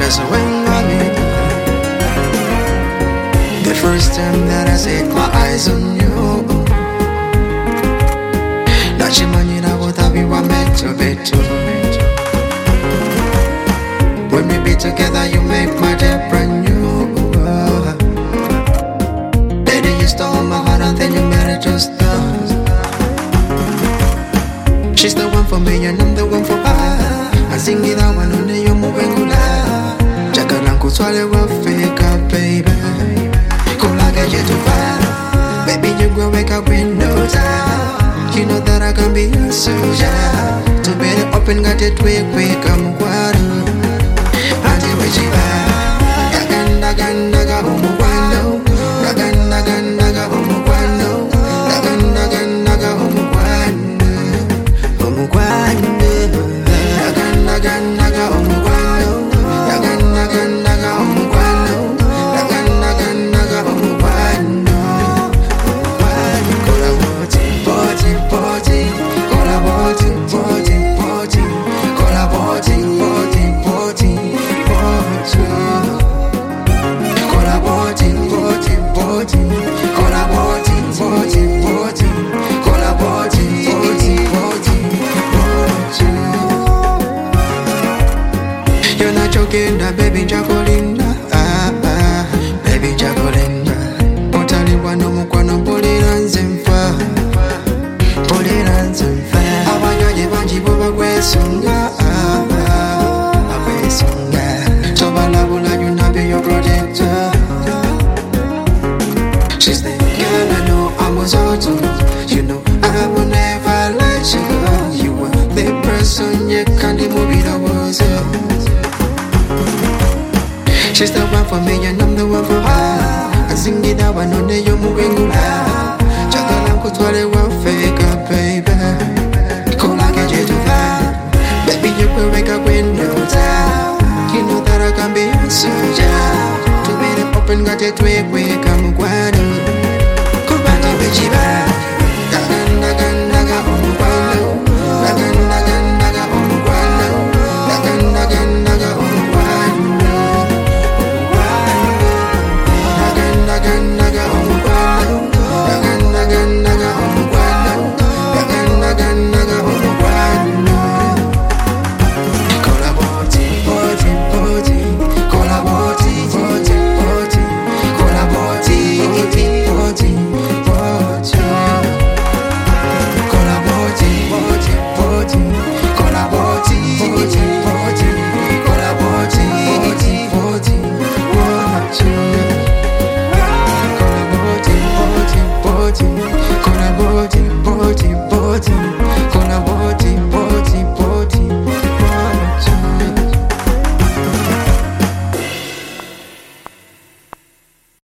That's when I meet. The first time that I set my eyes on you, Nachimanyira whatever you are meant to be too. When we be together, you make my day brand new. Lady, you stole my heart and then you made it just us. She's the one for me and I'm the one for her. I sing it out when only you're moving gula. Jakalanku swale wa fake baby. Kula get you to far. Baby, you go wake up windows out. You know that I can be a soldier. To be the open got it quick, I'm water. Until we chiva. Ganda ganda ga umukwano. Ganda ganda ga umukwano. Ganda ganda ga umukwano. Umukwano. Ganda ganda ga umukwano. Ganda ganda ga umukwano. Ganda ganda ga umukwano. You're not joking, baby Jacolinda. Baby Jacolinda. Potali wano mukwano poliranze mfa. Poliranze mfa. Abanyoye banji boba kwesunga. Kwesunga. Tobalabula you na be your protector. She's the girl I know I was all to. You know I will never let you go. You were the person you can't move it over. She's the one for me and I'm the one for her. I sing it out when only you're moving gula. Jakalanku swale wa fake baby. Kula get you to far. Baby, you will wake up windows out. You know that I can be a soldier. To be the open got it quick, I'm guano.